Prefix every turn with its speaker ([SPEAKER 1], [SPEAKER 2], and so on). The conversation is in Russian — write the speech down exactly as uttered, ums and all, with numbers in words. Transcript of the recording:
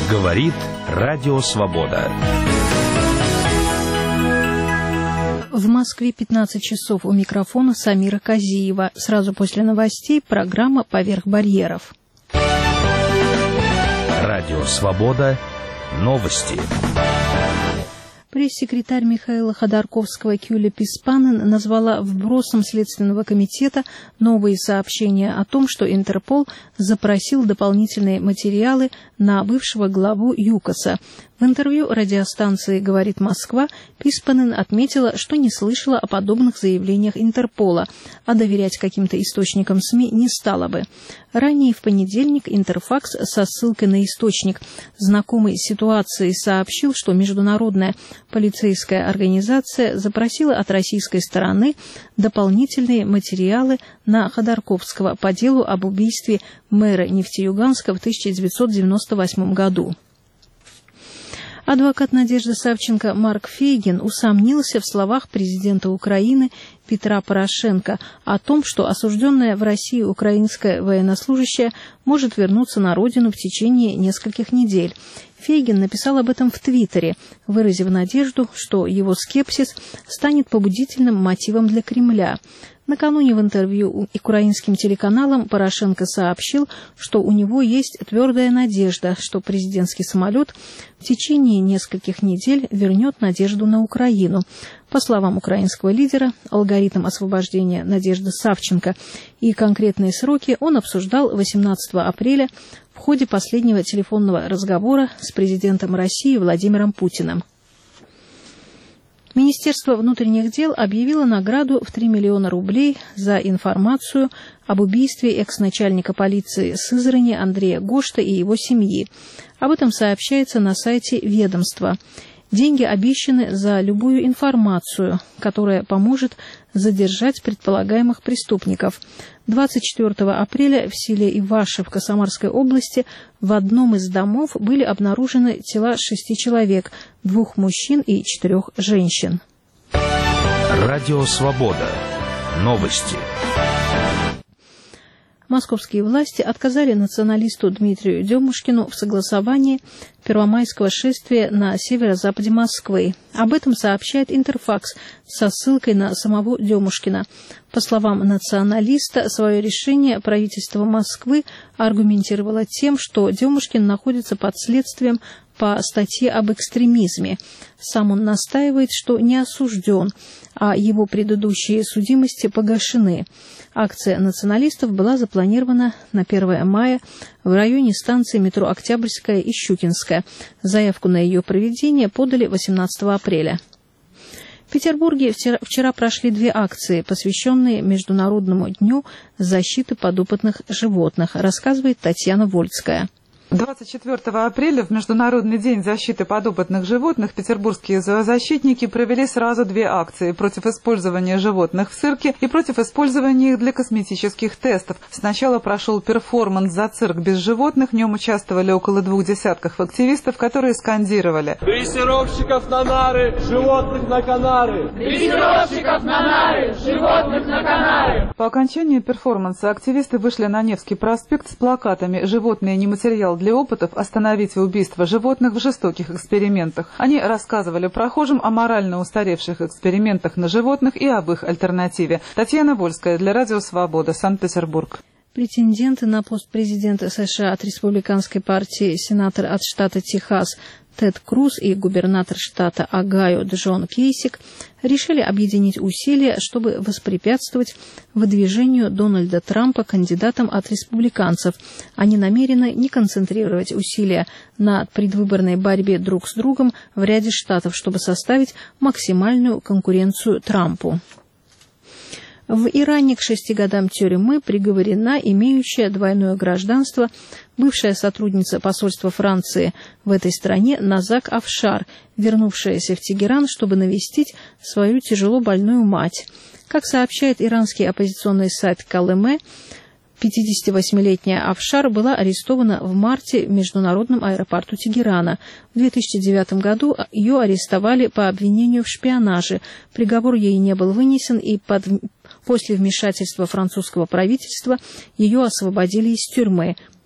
[SPEAKER 1] Говорит Радио Свобода.
[SPEAKER 2] В Москве пятнадцать часов, у микрофона Самира Казиева. Сразу после новостей программа «Поверх барьеров».
[SPEAKER 1] Радио Свобода. Новости.
[SPEAKER 2] Пресс-секретарь Михаила Ходорковского Кюля Писпанен назвала вбросом Следственного комитета новые сообщения о том, что Интерпол запросил дополнительные материалы на бывшего главу ЮКОСа. В интервью радиостанции «Говорит Москва» Писпанен отметила, что не слышала о подобных заявлениях Интерпола, а доверять каким-то источникам СМИ не стала бы. Ранее в понедельник Интерфакс со ссылкой на источник, знакомый с ситуацией, сообщил, что международная полицейская организация запросила от российской стороны дополнительные материалы на Ходорковского по делу об убийстве мэра Нефтеюганска в тысяча девятьсот девяносто восьмом году. Адвокат Надежды Савченко Марк Фейгин усомнился в словах президента Украины Петра Порошенко о том, что осужденная в России украинская военнослужащая может вернуться на родину в течение нескольких недель. Фейгин написал об этом в Твиттере, выразив надежду, что его скепсис станет побудительным мотивом для Кремля. Накануне в интервью украинским телеканалам Порошенко сообщил, что у него есть твердая надежда, что президентский самолет в течение нескольких недель вернет Надежду на Украину. По словам украинского лидера, алгоритм освобождения Надежды Савченко и конкретные сроки он обсуждал восемнадцатого апреля в ходе последнего телефонного разговора с президентом России Владимиром Путиным. Министерство внутренних дел объявило награду в три миллиона рублей за информацию об убийстве экс-начальника полиции Сызрани Андрея Гошта и его семьи. Об этом сообщается на сайте ведомства. Деньги обещаны за любую информацию, которая поможет задержать предполагаемых преступников. двадцать четвёртого апреля в селе Ивашевка Самарской области в одном из домов были обнаружены тела шести человек, двух мужчин и четырех женщин.
[SPEAKER 1] Радио Свобода. Новости.
[SPEAKER 2] Московские власти отказали националисту Дмитрию Демушкину в согласовании первомайского шествия на северо-западе Москвы. Об этом сообщает Интерфакс со ссылкой на самого Демушкина. По словам националиста, свое решение правительство Москвы аргументировало тем, что Демушкин находится под следствием по статье об экстремизме. Сам он настаивает, что не осужден, а его предыдущие судимости погашены. Акция националистов была запланирована на первое мая в районе станции метро Октябрьская и Щукинская. Заявку на ее проведение подали восемнадцатого апреля. В Петербурге вчера, вчера прошли две акции, посвященные Международному дню защиты подопытных животных, рассказывает Татьяна Вольская.
[SPEAKER 3] двадцать четвёртого апреля, в Международный день защиты подопытных животных, петербургские зоозащитники провели сразу две акции против использования животных в цирке и против использования их для косметических тестов. Сначала прошел перформанс «За цирк без животных». В нем участвовали около двух десятков активистов, которые скандировали:
[SPEAKER 4] «Дрессировщиков на нары, животных на канары! Дрессировщиков на нары, животных на канары!»
[SPEAKER 3] По окончании перформанса активисты вышли на Невский проспект с плакатами «Животные не материал для опытов, остановите убийство животных в жестоких экспериментах». Они рассказывали прохожим о морально устаревших экспериментах на животных и об их альтернативе. Татьяна Вольская для Радио Свобода, Санкт-Петербург.
[SPEAKER 2] Претенденты на пост президента США от республиканской партии, сенатор от штата Техас Тед Круз и губернатор штата Огайо Джон Кейсик решили объединить усилия, чтобы воспрепятствовать выдвижению Дональда Трампа кандидатом от республиканцев. Они намерены не концентрировать усилия на предвыборной борьбе друг с другом в ряде штатов, чтобы составить максимальную конкуренцию Трампу. В Иране к шести годам тюрьмы приговорена имеющая двойное гражданство бывшая сотрудница посольства Франции в этой стране Назак Афшар, вернувшаяся в Тегеран, чтобы навестить свою тяжело больную мать. Как сообщает иранский оппозиционный сайт Калеме, пятидесятивосьмилетняя Афшар была арестована в марте в международном аэропорту Тегерана. В две тысячи девятом году ее арестовали по обвинению в шпионаже. Приговор ей не был вынесен, и под... после вмешательства французского правительства ее освободили из тюрьмы.